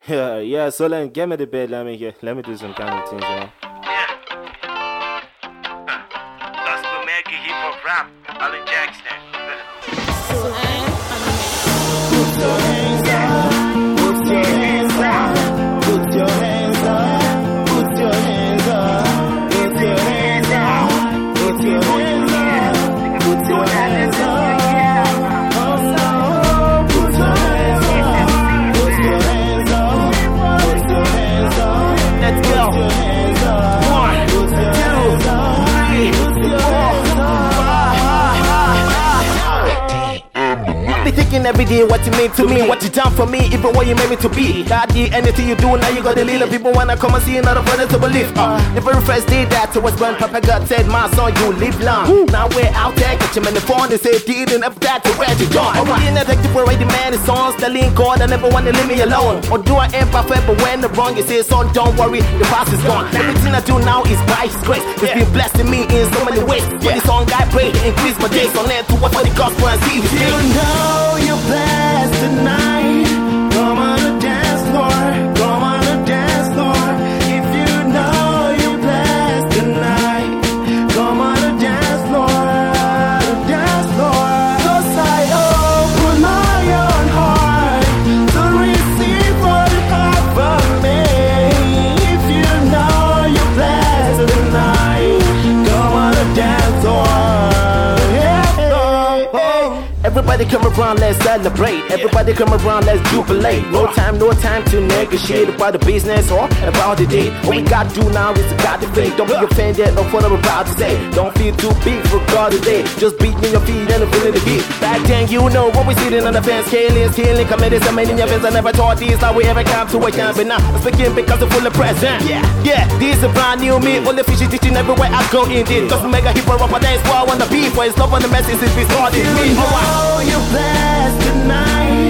Yeah, so then get me the bed, let me do some kind of things, Yeah. Gospel Maggie, hip hop rap, Alan Jackson. Put your hands up, put your hands up, put your hands up, put your hands up, put your hands up, put your hands up, put your hands up. Every day, what you mean to me, what you done for me, even what you made me to be. That day, anything you do, now you got the little people wanna come and see another brother to believe. The very first day that I was born, Papa God said, my son, you live long. Now we're out there, get your man the phone, they say, didn't have that to where you gone. I'm being effective for the man, the songs, the link God, I never wanna leave me alone. Or do I ain't perfect, but when the wrong, you say, son, don't worry, the past is gone. Everything I do now is by His grace. It's been blessing me in so many ways. When the song I pray, increase my days on land to what for the gospel and see His face. You know you're blessed tonight. Come on the dance floor. Come on the dance floor. If you know you're blessed tonight, come on the dance floor. The dance floor. 'Cause I open my own heart to receive what you have from me. If you know you're blessed tonight, come on the dance floor. Everybody come around, let's celebrate. Everybody come around, let's jubilate. No time to negotiate about the business or about the day. All we gotta do now is to got the faith. Don't be offended of what I'm about to say. Don't feel too big for God today. Just beat in your feet and feel the beat. Back then, you know what we sitting on the fence. Killing, committing some in your fence. I never thought this that we ever come to a camp. But now I'm speaking because I'm full of present. Yeah, this is a brand new me. All the fishes teaching everywhere I go in it. Cause we make a hip hop dance war on the beat. For it's love on the message is we started me. You're blessed tonight.